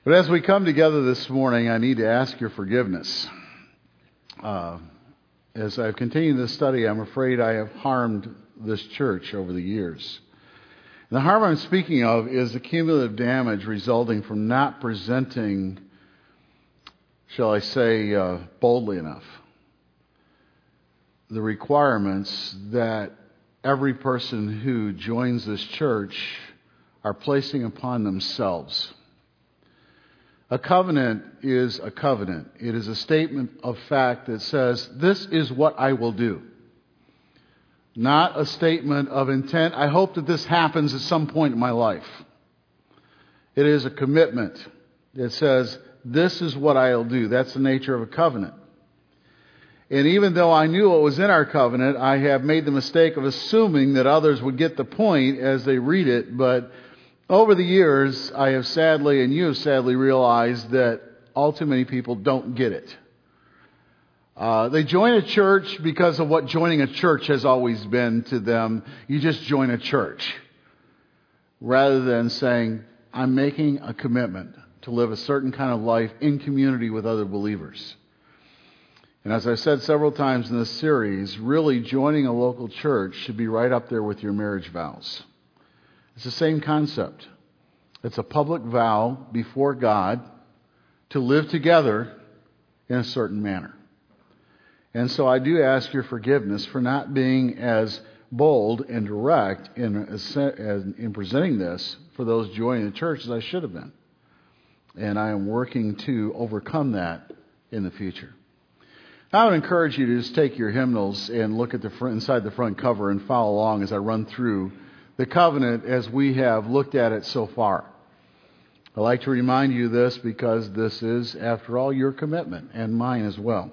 But as we come together this morning, I need to ask your forgiveness. As I've continued this study, I'm afraid I have harmed this church over the years. And the harm I'm speaking of is the cumulative damage resulting from not presenting, shall I say, boldly enough, the requirements that every person who joins this church are placing upon themselves. A covenant is a covenant. It is a statement of fact that says, this is what I will do. Not a statement of intent. I hope that this happens at some point in my life. It is a commitment. It says, this is what I'll do. That's the nature of a covenant. And even though I knew what was in our covenant, I have made the mistake of assuming that others would get the point as they read it. But over the years, I have sadly, and you have sadly, realized that all too many people don't get it. They join a church because of what joining a church has always been to them. You just join a church. Rather than saying, I'm making a commitment to live a certain kind of life in community with other believers. And as I said several times in this series, really joining a local church should be right up there with your marriage vows. It's the same concept. It's a public vow before God to live together in a certain manner. And so I do ask your forgiveness for not being as bold and direct in presenting this for those joining the church as I should have been. And I am working to overcome that in the future. I would encourage you to just take your hymnals and look at inside the front cover and follow along as I run through the covenant as we have looked at it so far. I'd like to remind you this because this is, after all, your commitment and mine as well.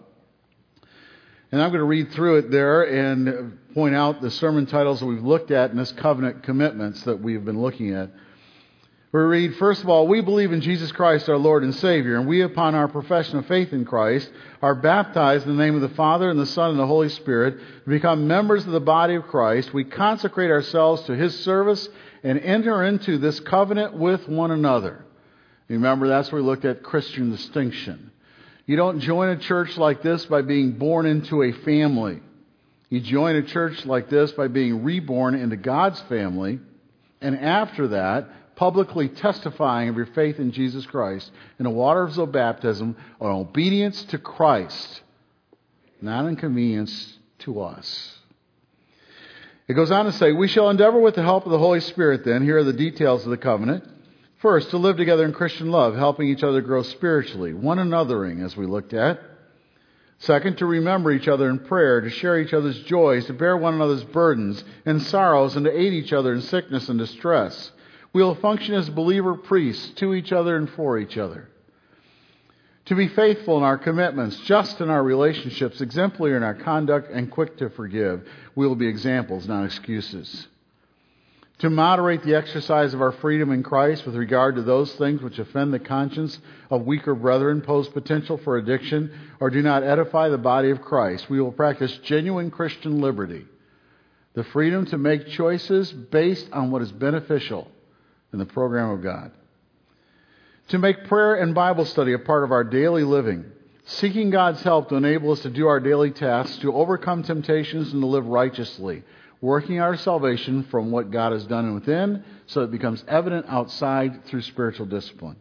And I'm going to read through it there and point out the sermon titles that we've looked at in this covenant commitments that we've been looking at. We read, first of all, we believe in Jesus Christ, our Lord and Savior, and we, upon our profession of faith in Christ, are baptized in the name of the Father and the Son and the Holy Spirit to become members of the body of Christ. We consecrate ourselves to His service and enter into this covenant with one another. Remember, that's where we looked at Christian distinction. You don't join a church like this by being born into a family. You join a church like this by being reborn into God's family, and after that, publicly testifying of your faith in Jesus Christ in the waters of baptism or obedience to Christ, not inconvenience to us. It goes on to say, we shall endeavor with the help of the Holy Spirit then, here are the details of the covenant. First, to live together in Christian love, helping each other grow spiritually, one anothering as we looked at. Second, to remember each other in prayer, to share each other's joys, to bear one another's burdens and sorrows, and to aid each other in sickness and distress. We will function as believer priests to each other and for each other. To be faithful in our commitments, just in our relationships, exemplary in our conduct, and quick to forgive. We will be examples, not excuses. To moderate the exercise of our freedom in Christ with regard to those things which offend the conscience of weaker brethren, pose potential for addiction, or do not edify the body of Christ. We will practice genuine Christian liberty. The freedom to make choices based on what is beneficial in the program of God. To make prayer and Bible study a part of our daily living, seeking God's help to enable us to do our daily tasks, to overcome temptations and to live righteously, working our salvation from what God has done within so it becomes evident outside through spiritual discipline.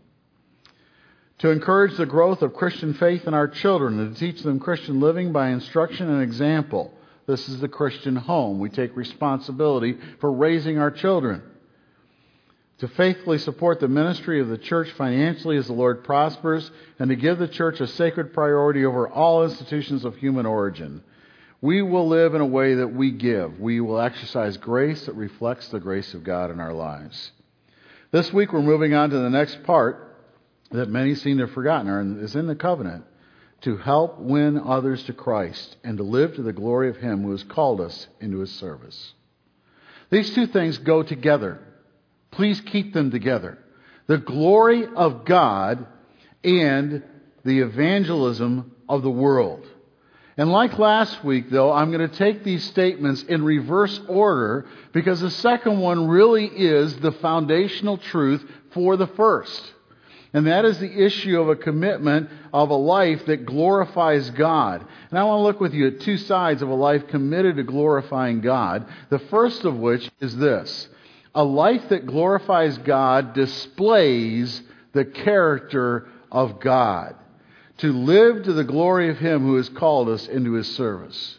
To encourage the growth of Christian faith in our children and to teach them Christian living by instruction and example. This is the Christian home. We take responsibility for raising our children. To faithfully support the ministry of the church financially as the Lord prospers, and to give the church a sacred priority over all institutions of human origin. We will live in a way that we give. We will exercise grace that reflects the grace of God in our lives. This week we're moving on to the next part that many seem to have forgotten, and is in the covenant, to help win others to Christ and to live to the glory of Him who has called us into His service. These two things go together. Please keep them together. The glory of God and the evangelism of the world. And like last week, though, I'm going to take these statements in reverse order because the second one really is the foundational truth for the first. And that is the issue of a commitment of a life that glorifies God. And I want to look with you at two sides of a life committed to glorifying God. The first of which is this: a life that glorifies God displays the character of God. To live to the glory of Him who has called us into His service.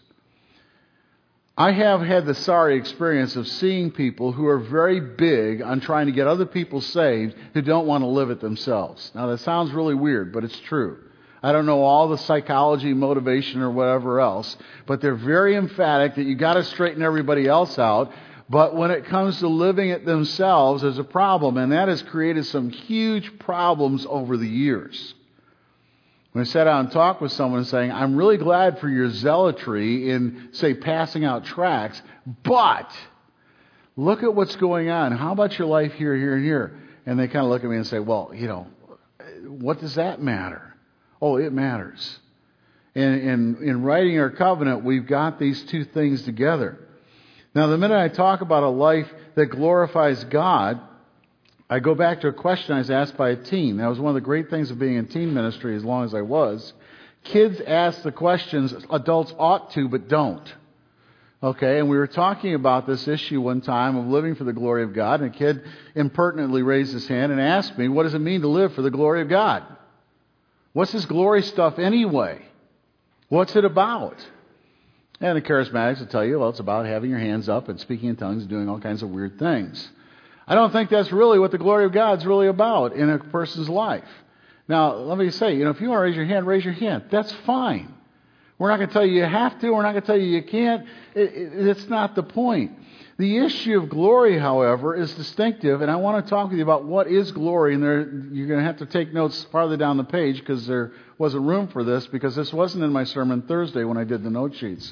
I have had the sorry experience of seeing people who are very big on trying to get other people saved who don't want to live it themselves. Now that sounds really weird, but it's true. I don't know all the psychology, motivation, or whatever else, but they're very emphatic that you got to straighten everybody else out. But when it comes to living it themselves, there's a problem, and that has created some huge problems over the years. When I sat down and talked with someone saying, I'm really glad for your zealotry in, say, passing out tracts, but look at what's going on. How about your life here, here, and here? And they kind of look at me and say, well, what does that matter? Oh, it matters. And in writing our covenant, we've got these two things together. Now, the minute I talk about a life that glorifies God, I go back to a question I was asked by a teen. That was one of the great things of being in teen ministry as long as I was. Kids ask the questions adults ought to but don't. Okay, and we were talking about this issue one time of living for the glory of God, and a kid impertinently raised his hand and asked me, what does it mean to live for the glory of God? What's this glory stuff anyway? What's it about? And the charismatics will tell you, well, it's about having your hands up and speaking in tongues and doing all kinds of weird things. I don't think that's really what the glory of God's really about in a person's life. Now, let me say, if you want to raise your hand, raise your hand. That's fine. We're not going to tell you you have to. We're not going to tell you you can't. It's not the point. The issue of glory, however, is distinctive, and I want to talk with you about what is glory. And you're going to have to take notes farther down the page because there wasn't room for this, because this wasn't in my sermon Thursday when I did the note sheets.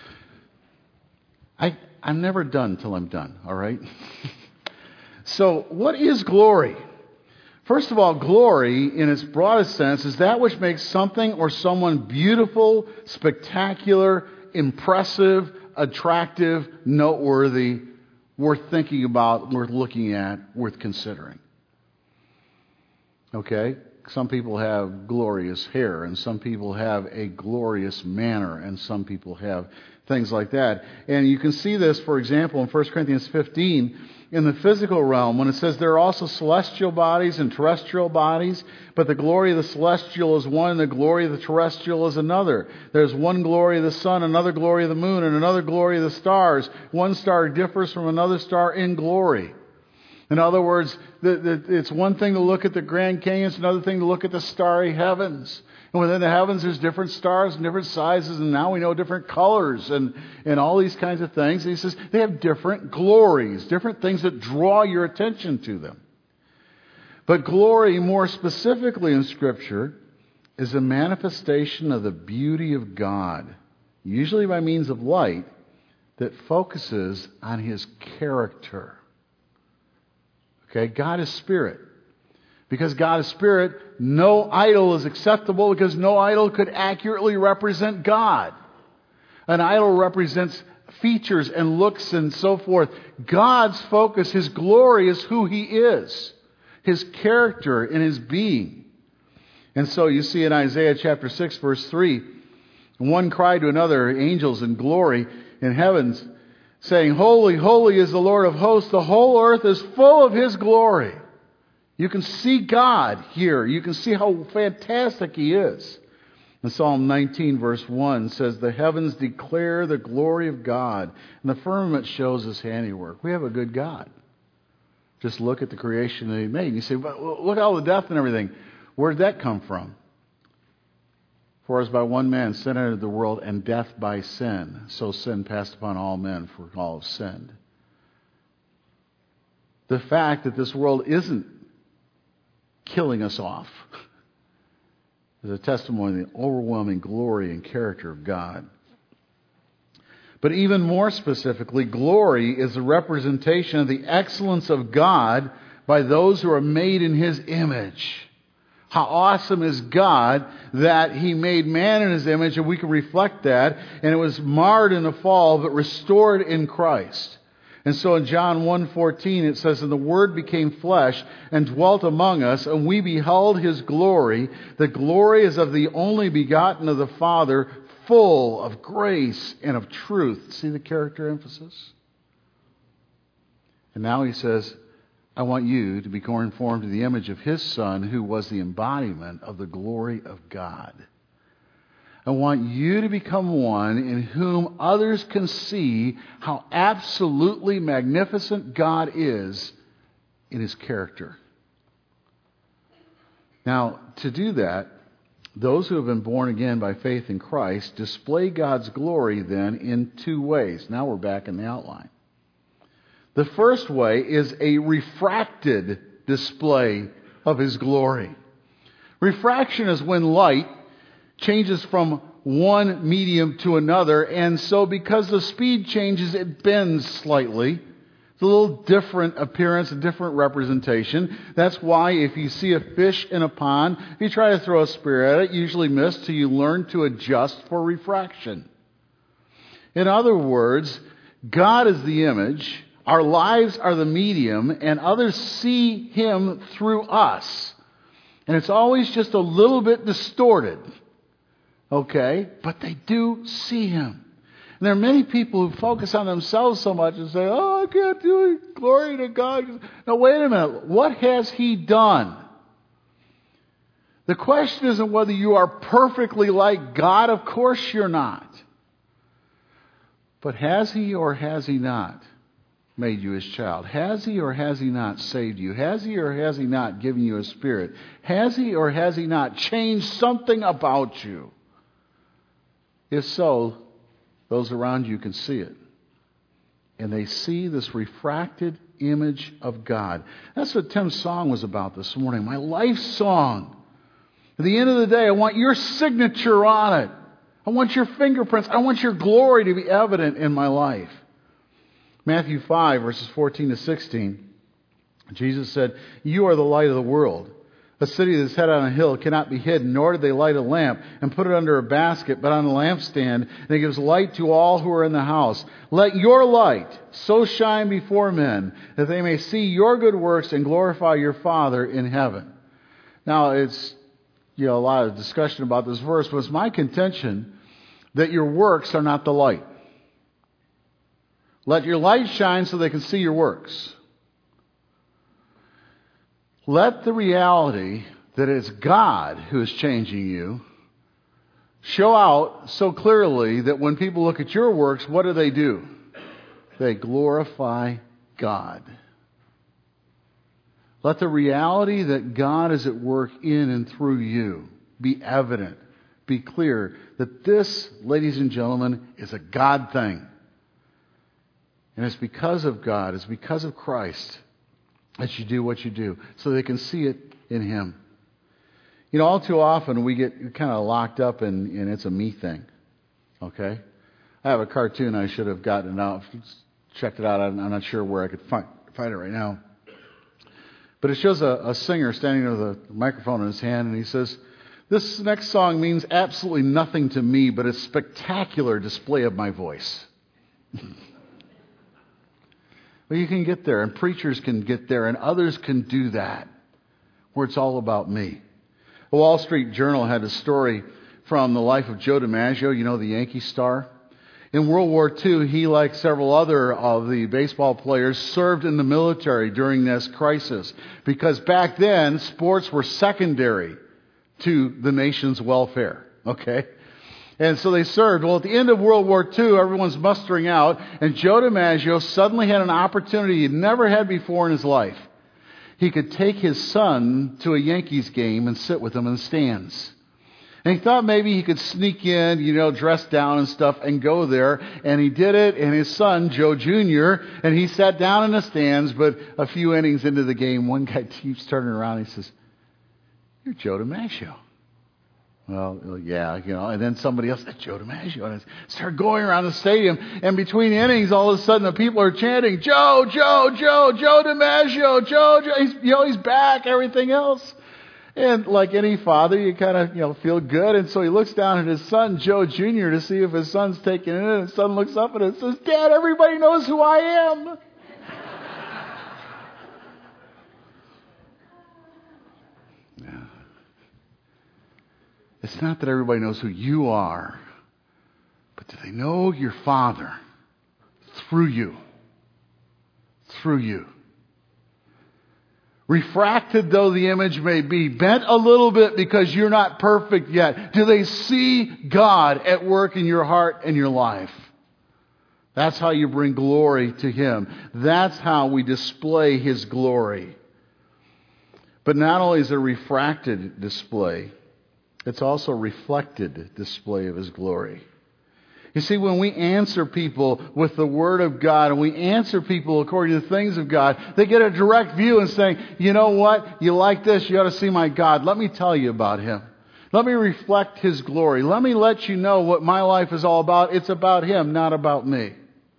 I'm never done till I'm done, all right? So, what is glory? First of all, glory, in its broadest sense, is that which makes something or someone beautiful, spectacular, impressive, attractive, noteworthy, worth thinking about, worth looking at, worth considering. Okay? Some people have glorious hair, and some people have a glorious manner, and some people have things like that. And you can see this, for example, in 1 Corinthians 15, in the physical realm, when it says there are also celestial bodies and terrestrial bodies, but the glory of the celestial is one, and the glory of the terrestrial is another. There's one glory of the sun, another glory of the moon, and another glory of the stars. One star differs from another star in glory. In other words, it's one thing to look at the Grand Canyon, it's another thing to look at the starry heavens. And within the heavens, there's different stars and different sizes, and now we know different colors and all these kinds of things. And he says they have different glories, different things that draw your attention to them. But glory, more specifically in Scripture, is a manifestation of the beauty of God, usually by means of light, that focuses on His character. Okay, God is spirit. Because God is spirit, no idol is acceptable because no idol could accurately represent God. An idol represents features and looks and so forth. God's focus, His glory is who He is. His character and His being. And so you see in Isaiah chapter 6 verse 3, one cried to another, angels in glory in heavens, saying, Holy, holy is the Lord of hosts. The whole earth is full of His glory. You can see God here. You can see how fantastic He is. And Psalm 19 verse 1 says, the heavens declare the glory of God, and the firmament shows His handiwork. We have a good God. Just look at the creation that He made. And you say, but look at all the death and everything. Where did that come from? For as by one man sin entered the world, and death by sin, so sin passed upon all men, for all have sinned. The fact that this world isn't killing us off is a testimony of the overwhelming glory and character of God. But even more specifically, glory is a representation of the excellence of God by those who are made in His image. How awesome is God that He made man in His image, and we can reflect that, and it was marred in the fall but restored in Christ. And so in John 1:14 it says, "And the Word became flesh and dwelt among us, and we beheld His glory. The glory is of the only begotten of the Father, full of grace and of truth." See the character emphasis? And now He says, "I want you to be conformed to the image of His Son, who was the embodiment of the glory of God." I want you to become one in whom others can see how absolutely magnificent God is in His character. Now, to do that, those who have been born again by faith in Christ display God's glory then in two ways. Now we're back in the outline. The first way is a refracted display of His glory. Refraction is when light changes from one medium to another, and so because the speed changes, it bends slightly. It's a little different appearance, a different representation. That's why if you see a fish in a pond, if you try to throw a spear at it, you usually miss till you learn to adjust for refraction. In other words, God is the image, our lives are the medium, and others see Him through us. And it's always just a little bit distorted. Okay? But they do see Him. And there are many people who focus on themselves so much and say, "Oh, I can't do it. Glory to God." Now, wait a minute. What has He done? The question isn't whether you are perfectly like God. Of course you're not. But has He or has He not made you His child? Has He or has He not saved you? Has He or has He not given you a spirit? Has He or has He not changed something about you? If so, those around you can see it. And they see this refracted image of God. That's what Tim's song was about this morning. My life song. At the end of the day, I want your signature on it. I want your fingerprints. I want your glory to be evident in my life. Matthew 5, verses 14 to 16. Jesus said, "You are the light of the world. A city that's set on a hill cannot be hidden, nor do they light a lamp and put it under a basket, but on a lampstand, and it gives light to all who are in the house. Let your light so shine before men that they may see your good works and glorify your Father in heaven." Now, it's a lot of discussion about this verse, but it's my contention that your works are not the light. Let your light shine so they can see your works. Let the reality that it's God who is changing you show out so clearly that when people look at your works, what do? They glorify God. Let the reality that God is at work in and through you be evident, be clear that this, ladies and gentlemen, is a God thing. And it's because of God, it's because of Christ that you do what you do, so they can see it in Him. All too often we get kind of locked up in it's a me thing. Okay? I have a cartoon I should have gotten out, checked it out. I'm not sure where I could find it right now. But it shows a singer standing there with a microphone in his hand, and he says, "This next song means absolutely nothing to me, but a spectacular display of my voice." Well, you can get there, and preachers can get there, and others can do that, where it's all about me. The Wall Street Journal had a story from the life of Joe DiMaggio, the Yankee star. In World War II, he, like several other of the baseball players, served in the military during this crisis. Because back then, sports were secondary to the nation's welfare. Okay? And so they served. Well, at the end of World War II, everyone's mustering out, and Joe DiMaggio suddenly had an opportunity he'd never had before in his life. He could take his son to a Yankees game and sit with him in the stands. And he thought maybe he could sneak in, dress down and stuff, and go there. And he did it, and his son, Joe Jr., and he sat down in the stands, but a few innings into the game, one guy keeps turning around and he says, "You're Joe DiMaggio." Well, yeah, and then somebody else said, "Joe DiMaggio." And it started going around the stadium. And between innings, all of a sudden, the people are chanting, "Joe, Joe, Joe, Joe DiMaggio, Joe, he's back," everything else. And like any father, you kind of, feel good. And so he looks down at his son, Joe Jr., to see if his son's taking it in. And his son looks up at it and says, "Dad, everybody knows who I am." It's not that everybody knows who you are, but do they know your Father through you? Through you. Refracted though the image may be, bent a little bit because you're not perfect yet, do they see God at work in your heart and your life? That's how you bring glory to Him. That's how we display His glory. But not only is it a refracted display, it's also a reflected display of His glory. You see, when we answer people with the Word of God and we answer people according to the things of God, they get a direct view and saying, you know what? You like this? You ought to see my God. Let me tell you about Him. Let me reflect His glory. Let me let you know what my life is all about. It's about Him, not about me.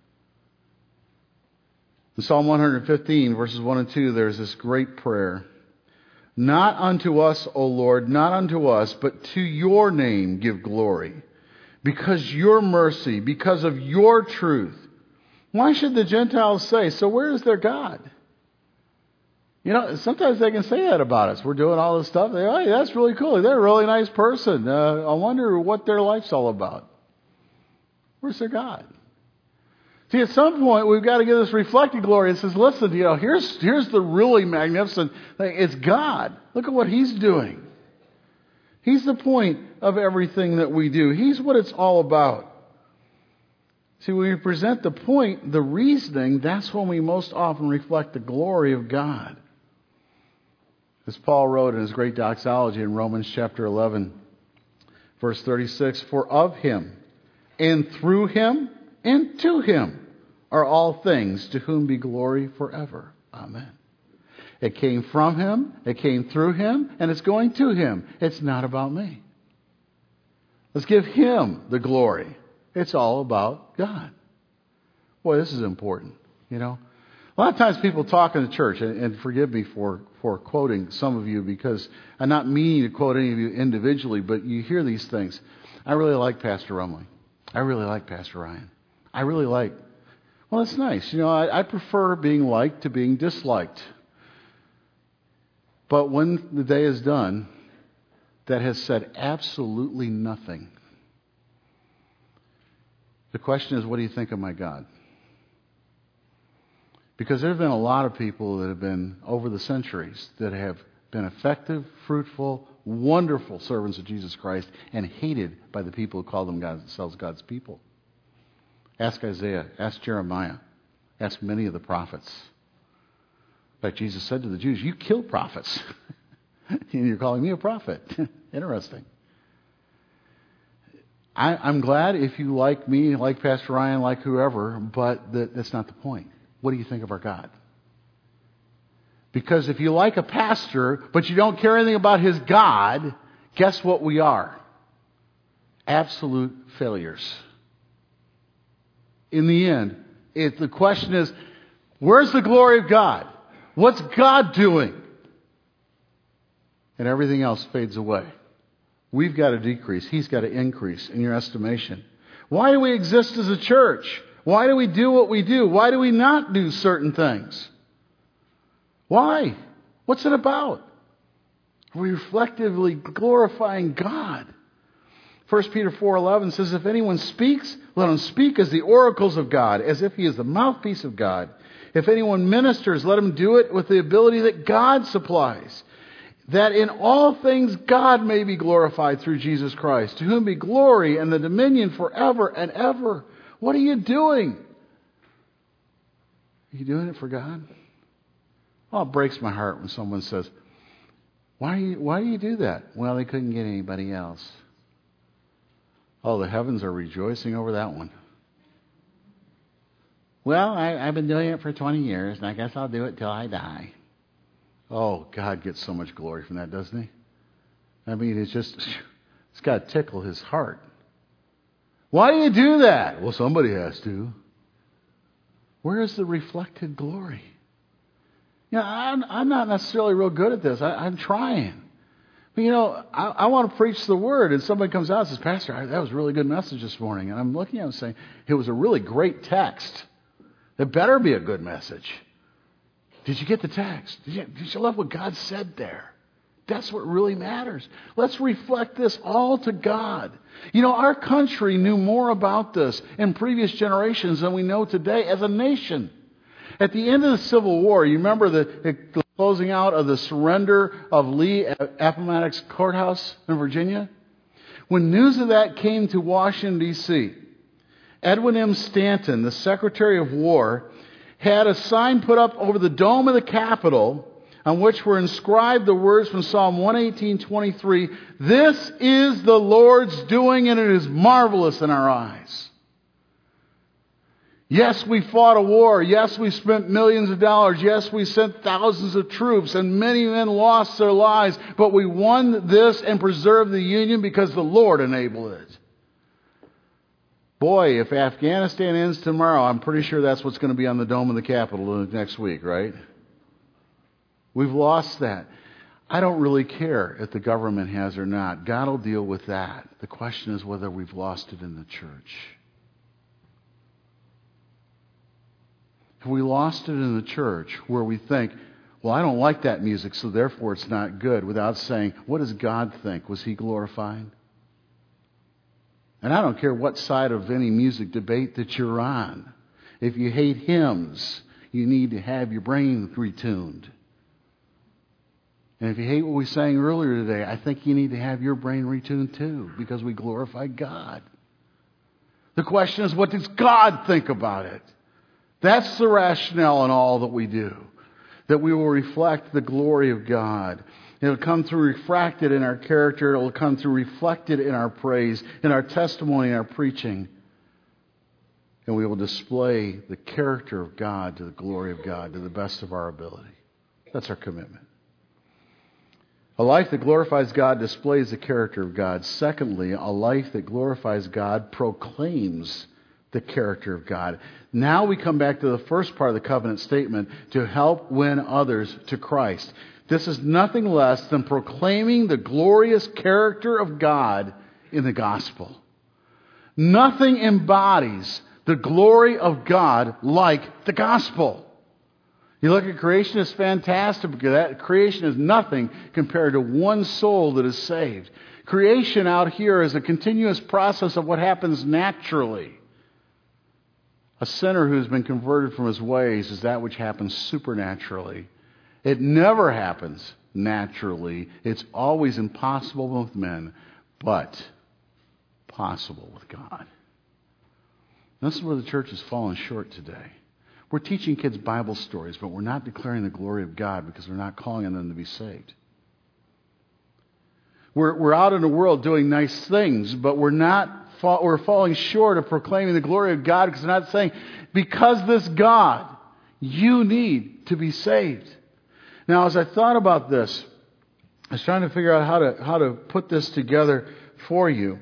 In Psalm 115, verses 1 and 2, there's this great prayer. Not unto us, O Lord, not unto us, but to your name give glory. Because your mercy, because of your truth. Why should the Gentiles say, so where is their God? You know, sometimes they can say that about us. We're doing all this stuff. They, hey, that's really cool. They're a really nice person. I wonder what their life's all about. Where's their God? See, at some point, we've got to get this reflected glory. It says, listen, you know, here's the really magnificent thing. It's God. Look at what He's doing. He's the point of everything that we do. He's what it's all about. See, when we present the point, the reasoning, that's when we most often reflect the glory of God. As Paul wrote in his great doxology in Romans chapter 11, verse 36, for of Him, and through Him, and to Him are all things, to whom be glory forever. Amen. It came from Him, it came through Him, and it's going to Him. It's not about me. Let's give Him the glory. It's all about God. Boy, this is important, you know. A lot of times people talk in the church, and forgive me for quoting some of you, because I'm not meaning to quote any of you individually, but you hear these things. I really like Pastor Rumley. I really like Pastor Ryan. I really like... Well, that's nice. You know, I prefer being liked to being disliked. But when the day is done, that has said absolutely nothing. The question is, what do you think of my God? Because there have been a lot of people that have been, over the centuries, that have been effective, fruitful, wonderful servants of Jesus Christ, and hated by the people who call themselves God's people. Ask Isaiah, ask Jeremiah, ask many of the prophets. In fact, Jesus said to the Jews, you kill prophets. And you're calling me a prophet. Interesting. I'm glad if you like me, like Pastor Ryan, like whoever, but that's not the point. What do you think of our God? Because if you like a pastor, but you don't care anything about his God, guess what we are? Absolute failures. In the end, the question is, where's the glory of God? What's God doing? And everything else fades away. We've got to decrease. He's got to increase in your estimation. Why do we exist as a church? Why do we do what we do? Why do we not do certain things? Why? What's it about? Are we reflectively glorifying God? 1 Peter 4:11 says, if anyone speaks, let him speak as the oracles of God, as if he is the mouthpiece of God. If anyone ministers, let him do it with the ability that God supplies, that in all things God may be glorified through Jesus Christ, to whom be glory and the dominion forever and ever. What are you doing? Are you doing it for God? Oh, it breaks my heart when someone says, why do you do that? Well, they couldn't get anybody else. Oh, the heavens are rejoicing over that one. Well, I've been doing it for 20 years, and I guess I'll do it till I die. Oh, God gets so much glory from that, doesn't He? I mean, it's got to tickle His heart. Why do you do that? Well, somebody has to. Where is the reflected glory? You know, I'm not necessarily real good at this. I'm trying. But, you know, I want to preach the Word, and somebody comes out and says, Pastor, that was a really good message this morning. And I'm looking at him saying, it was a really great text. It better be a good message. Did you get the text? Did you love what God said there? That's what really matters. Let's reflect this all to God. You know, our country knew more about this in previous generations than we know today as a nation. At the end of the Civil War, you remember the closing out of the surrender of Lee at Appomattox Courthouse in Virginia? When news of that came to Washington, D.C., Edwin M. Stanton, the Secretary of War, had a sign put up over the dome of the Capitol on which were inscribed the words from Psalm 118:23, "This is the Lord's doing, and it is marvelous in our eyes." Yes, we fought a war. Yes, we spent millions of dollars. Yes, we sent thousands of troops, and many men lost their lives. But we won this and preserved the Union because the Lord enabled it. Boy, if Afghanistan ends tomorrow, I'm pretty sure that's what's going to be on the dome of the Capitol next week, right? We've lost that. I don't really care if the government has or not. God will deal with that. The question is whether we've lost it in the church. Have we lost it in the church where we think, well, I don't like that music, so therefore it's not good, without saying, what does God think? Was He glorified? And I don't care what side of any music debate that you're on. If you hate hymns, you need to have your brain retuned. And if you hate what we sang earlier today, I think you need to have your brain retuned too, because we glorify God. The question is, what does God think about it? That's the rationale in all that we do. That we will reflect the glory of God. It'll come through refracted in our character. It'll come through reflected in our praise, in our testimony, in our preaching. And we will display the character of God to the glory of God to the best of our ability. That's our commitment. A life that glorifies God displays the character of God. Secondly, a life that glorifies God proclaims the character of God. Now we come back to the first part of the covenant statement, to help win others to Christ. This is nothing less than proclaiming the glorious character of God in the gospel. Nothing embodies the glory of God like the gospel. You look at creation, it's fantastic, because that creation is nothing compared to one soul that is saved. Creation out here is a continuous process of what happens naturally. A sinner who's been converted from his ways is that which happens supernaturally. It never happens naturally. It's always impossible with men, but possible with God. This is where the church has fallen short today. We're teaching kids Bible stories, but we're not declaring the glory of God because we're not calling on them to be saved. We're out in the world doing nice things, but we're falling short of proclaiming the glory of God because we're not saying, because this God, you need to be saved. Now, as I thought about this, I was trying to figure out how to put this together for you.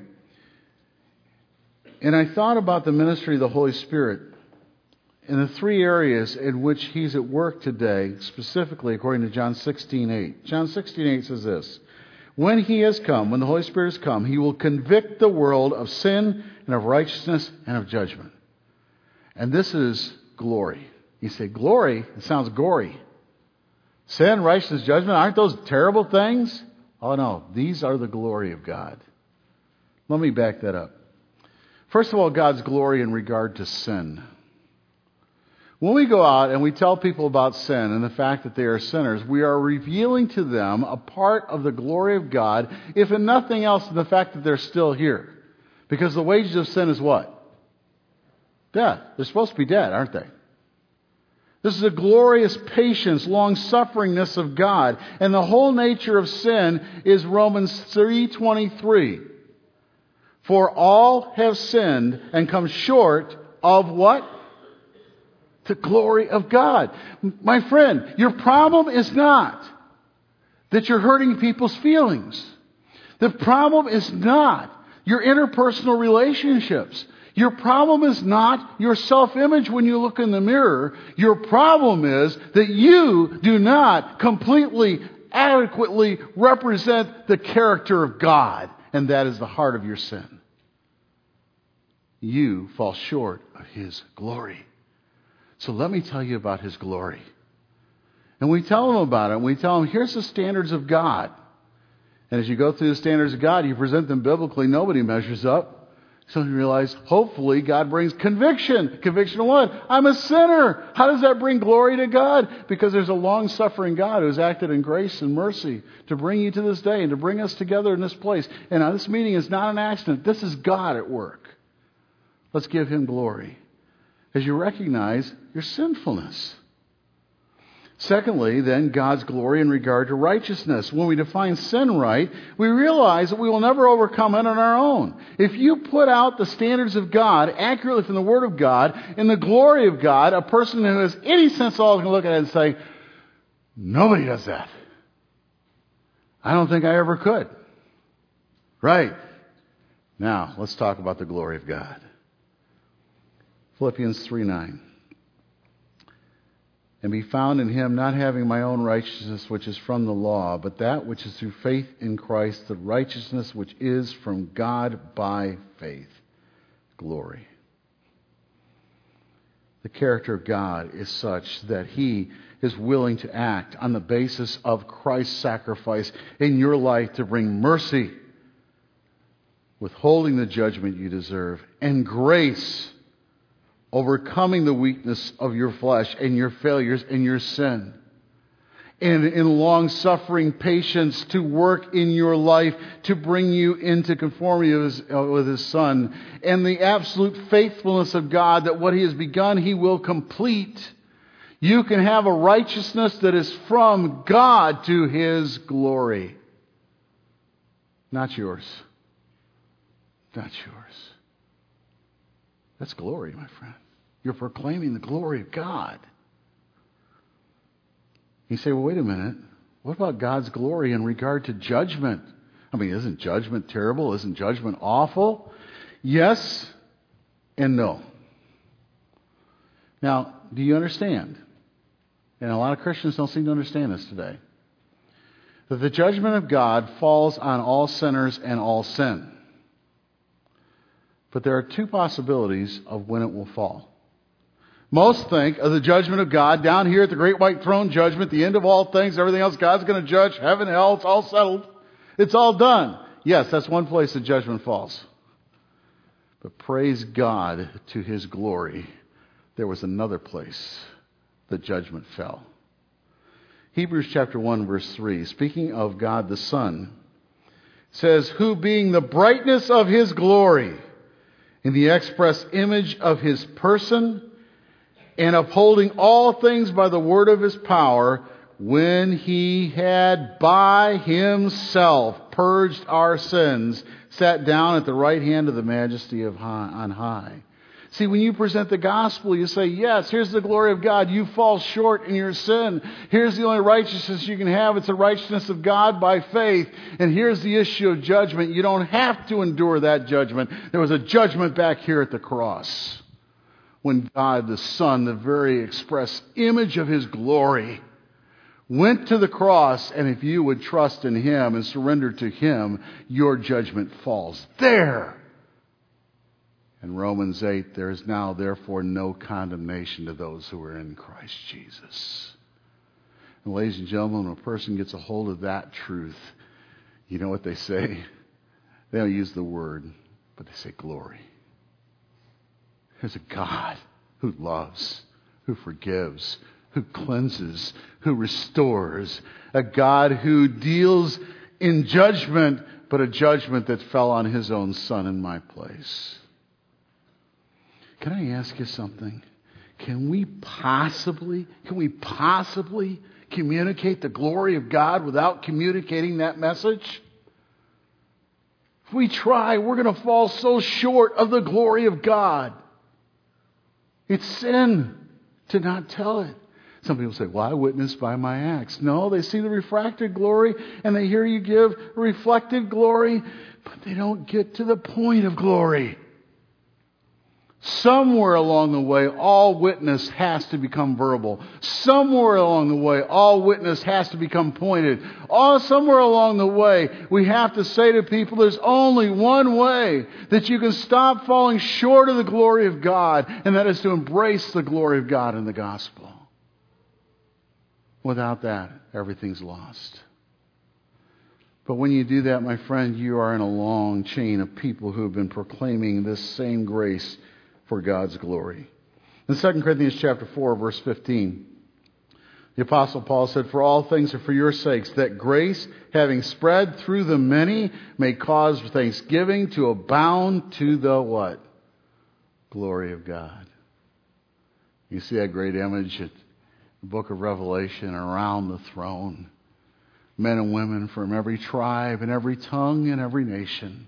And I thought about the ministry of the Holy Spirit in the three areas in which He's at work today, specifically according to John 16:8. John 16:8 says this: when He has come, when the Holy Spirit has come, He will convict the world of sin and of righteousness and of judgment. And this is glory. You say, glory? It sounds gory. Sin, righteousness, judgment, aren't those terrible things? Oh no, these are the glory of God. Let me back that up. First of all, God's glory in regard to sin. When we go out and we tell people about sin and the fact that they are sinners, we are revealing to them a part of the glory of God, if in nothing else, the fact that they're still here. Because the wages of sin is what? Death. They're supposed to be dead, aren't they? This is a glorious patience, long-sufferingness of God. And the whole nature of sin is Romans 3:23. For all have sinned and come short of what? The glory of God. My friend, your problem is not that you're hurting people's feelings. The problem is not your interpersonal relationships. Your problem is not your self-image when you look in the mirror. Your problem is that you do not completely, adequately represent the character of God. And that is the heart of your sin. You fall short of His glory. So let me tell you about His glory. And we tell them about it. And we tell them, here's the standards of God. And as you go through the standards of God, you present them biblically, nobody measures up. So you realize, hopefully, God brings conviction. Conviction of what? I'm a sinner. How does that bring glory to God? Because there's a long-suffering God who has acted in grace and mercy to bring you to this day and to bring us together in this place. And this meeting is not an accident. This is God at work. Let's give Him glory as you recognize your sinfulness. Secondly, then, God's glory in regard to righteousness. When we define sin right, we realize that we will never overcome it on our own. If you put out the standards of God accurately from the Word of God, in the glory of God, a person who has any sense at all is going to look at it and say, nobody does that. I don't think I ever could. Right. Now, let's talk about the glory of God. Philippians 3:9. And be found in Him, not having my own righteousness which is from the law, but that which is through faith in Christ, the righteousness which is from God by faith. Glory. The character of God is such that He is willing to act on the basis of Christ's sacrifice in your life to bring mercy, withholding the judgment you deserve, and grace, overcoming the weakness of your flesh and your failures and your sin. And in long-suffering patience to work in your life to bring you into conformity with His Son. And the absolute faithfulness of God that what He has begun, He will complete. You can have a righteousness that is from God to His glory. Not yours. Not yours. That's glory, my friend. You're proclaiming the glory of God. You say, well, wait a minute. What about God's glory in regard to judgment? I mean, isn't judgment terrible? Isn't judgment awful? Yes and no. Now, do you understand? And a lot of Christians don't seem to understand this today. That the judgment of God falls on all sinners and all sin. But there are two possibilities of when it will fall. Most think of the judgment of God down here at the great white throne judgment, the end of all things, everything else God's going to judge, heaven, hell, it's all settled. It's all done. Yes, that's one place the judgment falls. But praise God to His glory, there was another place the judgment fell. Hebrews chapter 1 verse 3, speaking of God the Son, says, who being the brightness of His glory, in the express image of His person, and upholding all things by the word of His power, when He had by Himself purged our sins, sat down at the right hand of the majesty of on high. See, when you present the gospel, you say, yes, here's the glory of God. You fall short in your sin. Here's the only righteousness you can have. It's the righteousness of God by faith. And here's the issue of judgment. You don't have to endure that judgment. There was a judgment back here at the cross, when God the Son, the very express image of His glory, went to the cross. And if you would trust in Him and surrender to Him, your judgment falls there. In Romans 8, there is now therefore no condemnation to those who are in Christ Jesus. And ladies and gentlemen, when a person gets a hold of that truth, you know what they say? They don't use the word, but they say glory. There's a God who loves, who forgives, who cleanses, who restores. A God who deals in judgment, but a judgment that fell on His own Son in my place. Can I ask you something? Can we possibly communicate the glory of God without communicating that message? If we try, we're going to fall so short of the glory of God. It's sin to not tell it. Some people say, well, I witness by my acts. No, they see the refracted glory and they hear you give reflected glory, but they don't get to the point of glory. Somewhere along the way, all witness has to become verbal. Somewhere along the way, all witness has to become pointed. Somewhere along the way, we have to say to people, there's only one way that you can stop falling short of the glory of God, and that is to embrace the glory of God in the gospel. Without that, everything's lost. But when you do that, my friend, you are in a long chain of people who have been proclaiming this same grace for God's glory. In 2 Corinthians chapter 4, verse 15, the Apostle Paul said, "For all things are for your sakes, that grace, having spread through the many, may cause thanksgiving to abound to the" what? Glory of God. You see that great image at the book of Revelation around the throne. Men and women from every tribe and every tongue and every nation.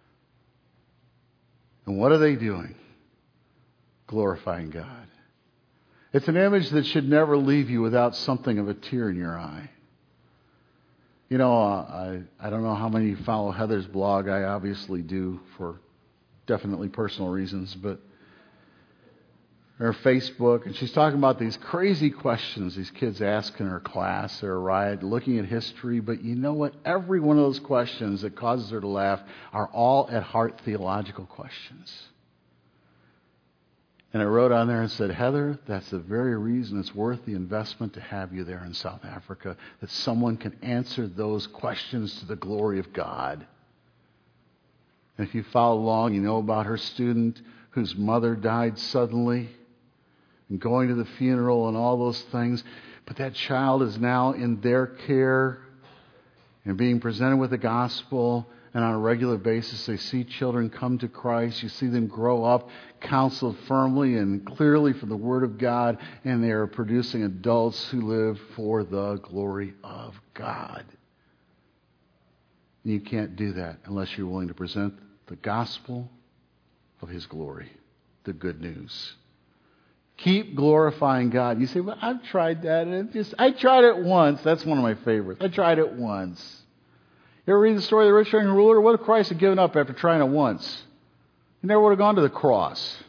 And what are they doing? Glorifying God. It's an image that should never leave you without something of a tear in your eye. You know, I don't know how many follow Heather's blog. I obviously do for definitely personal reasons, but her Facebook, and she's talking about these crazy questions these kids ask in her class. They're right, looking at history, but you know what? Every one of those questions that causes her to laugh are all at heart theological questions. And I wrote on there and said, "Heather, that's the very reason it's worth the investment to have you there in South Africa, that someone can answer those questions to the glory of God." And if you follow along, you know about her student whose mother died suddenly, and going to the funeral and all those things. But that child is now in their care and being presented with the gospel. And on a regular basis, they see children come to Christ. You see them grow up, counseled firmly and clearly from the Word of God. And they are producing adults who live for the glory of God. And you can't do that unless you're willing to present the gospel of His glory, the good news. Keep glorifying God. You say, "Well, I've tried that. And I tried it once." That's one of my favorites. I tried it once. You ever read the story of the rich young ruler? What if Christ had given up after trying it once? He never would have gone to the cross.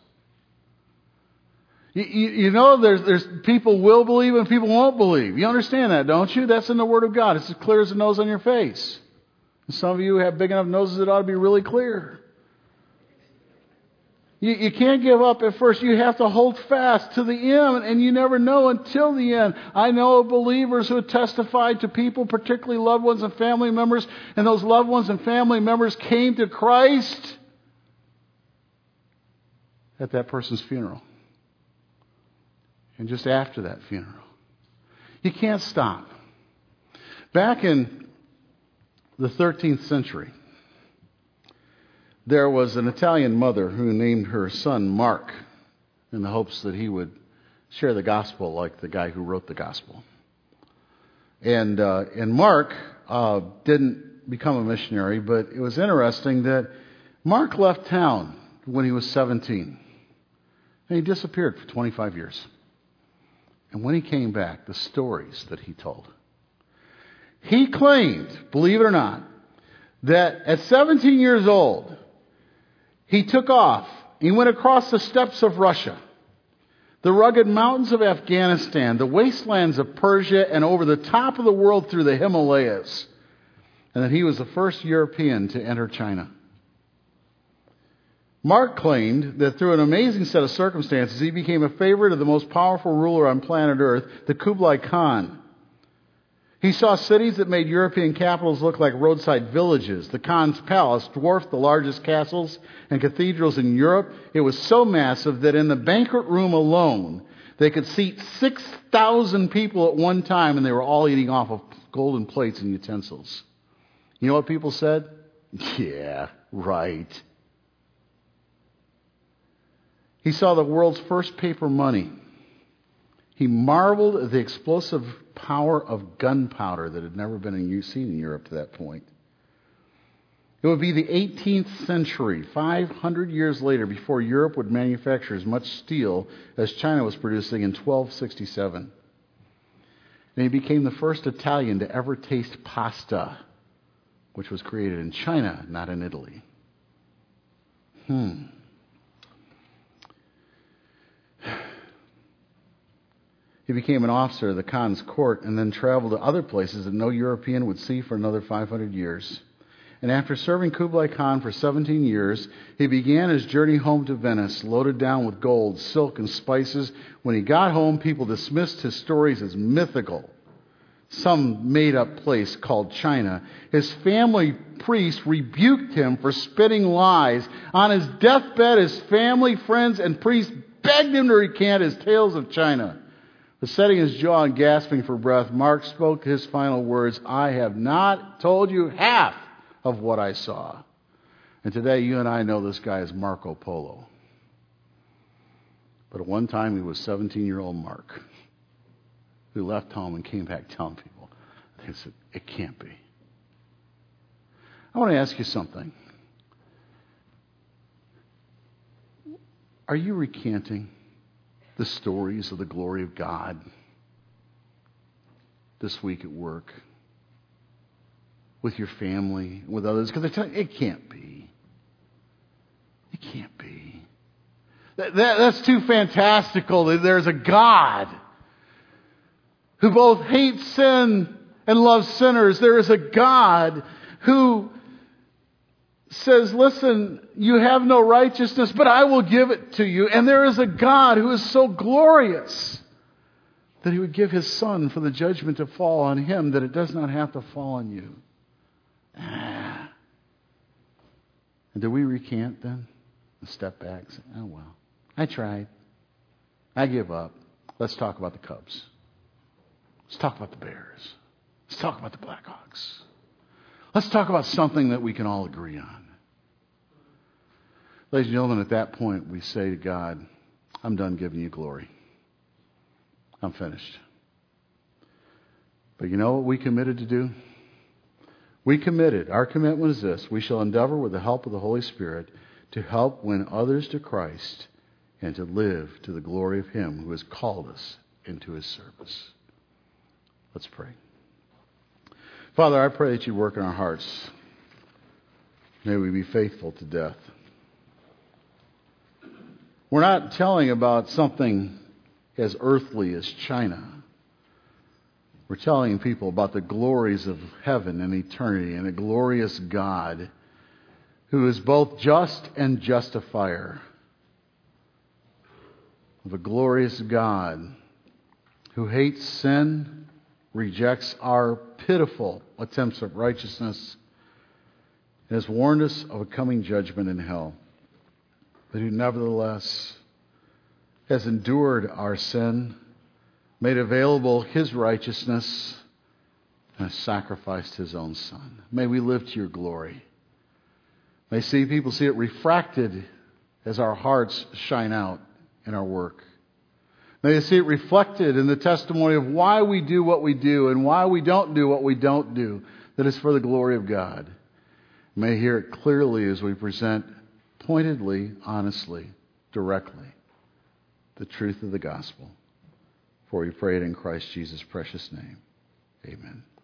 You know, there's people will believe and people won't believe. You understand that, don't you? That's in the Word of God. It's as clear as the nose on your face. And some of you have big enough noses that ought to be really clear. You can't give up at first. You have to hold fast to the end, and you never know until the end. I know of believers who have testified to people, particularly loved ones and family members, and those loved ones and family members came to Christ at that person's funeral. And just after that funeral. You can't stop. Back in the 13th century, there was an Italian mother who named her son Mark in the hopes that he would share the gospel like the guy who wrote the gospel. And Mark didn't become a missionary, but it was interesting that Mark left town when he was 17. And he disappeared for 25 years. And when he came back, the stories that he told. He claimed, believe it or not, that at 17 years old, he took off. He went across the steppes of Russia, the rugged mountains of Afghanistan, the wastelands of Persia, and over the top of the world through the Himalayas. And that he was the first European to enter China. Mark claimed that through an amazing set of circumstances, he became a favorite of the most powerful ruler on planet Earth, the Kublai Khan. He saw cities that made European capitals look like roadside villages. The Khan's palace dwarfed the largest castles and cathedrals in Europe. It was so massive that in the banquet room alone, they could seat 6,000 people at one time, and they were all eating off of golden plates and utensils. You know what people said? Yeah, right. He saw the world's first paper money. He marveled at the explosive power of gunpowder that had never been seen in Europe to that point. It would be the 18th century, 500 years later, before Europe would manufacture as much steel as China was producing in 1267. And he became the first Italian to ever taste pasta, which was created in China, not in Italy. He became an officer of the Khan's court and then traveled to other places that no European would see for another 500 years. And after serving Kublai Khan for 17 years, he began his journey home to Venice, loaded down with gold, silk, and spices. When he got home, people dismissed his stories as mythical, some made-up place called China. His family priest rebuked him for spitting lies. On his deathbed, his family, friends, and priests begged him to recant his tales of China. But setting his jaw and gasping for breath, Mark spoke his final words, "I have not told you half of what I saw." And today you and I know this guy as Marco Polo. But at one time he was 17-year-old Mark, who left home and came back telling people. They said, it can't be. I want to ask you something. Are you recanting the stories of the glory of God this week at work, with your family, with others? Because I tell you, it can't be. It can't be. That's too fantastical. There's a God who both hates sin and loves sinners. There is a God who says, listen, you have no righteousness, but I will give it to you. And there is a God who is so glorious that he would give his Son for the judgment to fall on him, that it does not have to fall on you. And do we recant then? And step back and say, oh well, I tried. I give up. Let's talk about the Cubs. Let's talk about the Bears. Let's talk about the Blackhawks. Let's talk about something that we can all agree on. Ladies and gentlemen, at that point we say to God, I'm done giving you glory. I'm finished. But you know what we committed to do? Our commitment is this: we shall endeavor with the help of the Holy Spirit to help win others to Christ and to live to the glory of Him who has called us into His service. Let's pray. Father, I pray that you work in our hearts. May we be faithful to death. We're not telling about something as earthly as China. We're telling people about the glories of heaven and eternity and a glorious God who is both just and justifier. Of a glorious God who hates sin, rejects our pitiful attempts at righteousness, and has warned us of a coming judgment in hell, but who nevertheless has endured our sin, made available His righteousness, and has sacrificed His own Son. May we live to your glory. May people see it refracted as our hearts shine out in our work. May they see it reflected in the testimony of why we do what we do and why we don't do what we don't do, that is for the glory of God. May they hear it clearly as we present pointedly, honestly, directly, the truth of the gospel. For we pray it in Christ Jesus' precious name. Amen.